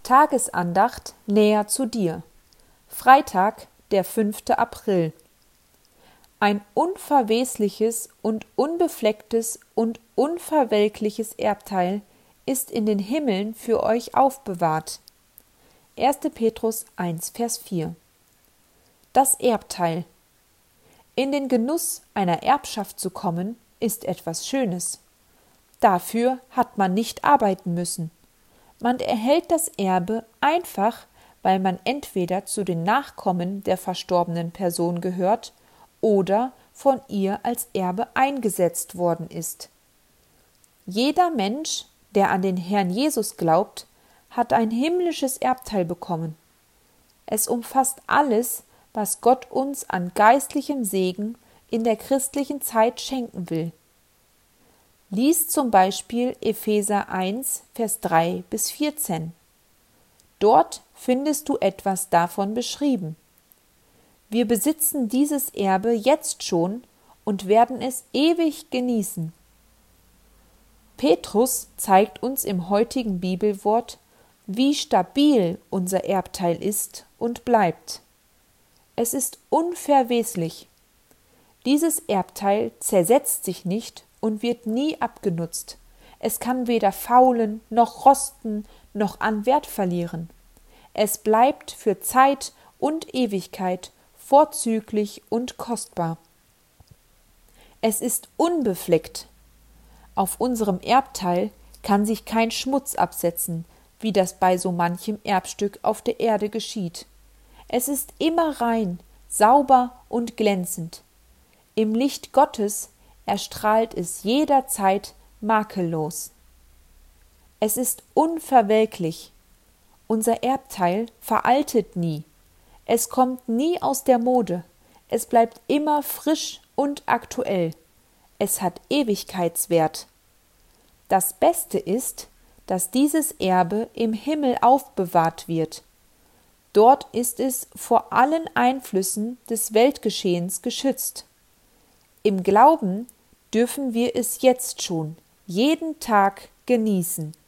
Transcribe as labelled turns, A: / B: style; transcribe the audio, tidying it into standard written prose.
A: Tagesandacht näher zu dir. Freitag, der 5. April. Ein unverwesliches und unbeflecktes und unverwelkliches Erbteil ist in den Himmeln für euch aufbewahrt. 1. Petrus 1, Vers 4. Das Erbteil. In den Genuss einer Erbschaft zu kommen, ist etwas Schönes. Dafür hat man nicht arbeiten müssen. Man erhält das Erbe einfach, weil man entweder zu den Nachkommen der verstorbenen Person gehört oder von ihr als Erbe eingesetzt worden ist. Jeder Mensch, der an den Herrn Jesus glaubt, hat ein himmlisches Erbteil bekommen. Es umfasst alles, was Gott uns an geistlichem Segen in der christlichen Zeit schenken will. Lies zum Beispiel Epheser 1, Vers 3 bis 14. Dort findest du etwas davon beschrieben. Wir besitzen dieses Erbe jetzt schon und werden es ewig genießen. Petrus zeigt uns im heutigen Bibelwort, wie stabil unser Erbteil ist und bleibt. Es ist unverweslich. Dieses Erbteil zersetzt sich nicht und wird nie abgenutzt. Es kann weder faulen, noch rosten, noch an Wert verlieren. Es bleibt für Zeit und Ewigkeit vorzüglich und kostbar. Es ist unbefleckt. Auf unserem Erbteil kann sich kein Schmutz absetzen, wie das bei so manchem Erbstück auf der Erde geschieht. Es ist immer rein, sauber und glänzend. Im Licht Gottes erstrahlt es jederzeit makellos. Es ist unverwelklich. Unser Erbteil veraltet nie. Es kommt nie aus der Mode. Es bleibt immer frisch und aktuell. Es hat Ewigkeitswert. Das Beste ist, dass dieses Erbe im Himmel aufbewahrt wird. Dort ist es vor allen Einflüssen des Weltgeschehens geschützt. Im Glauben dürfen wir es jetzt schon, jeden Tag genießen.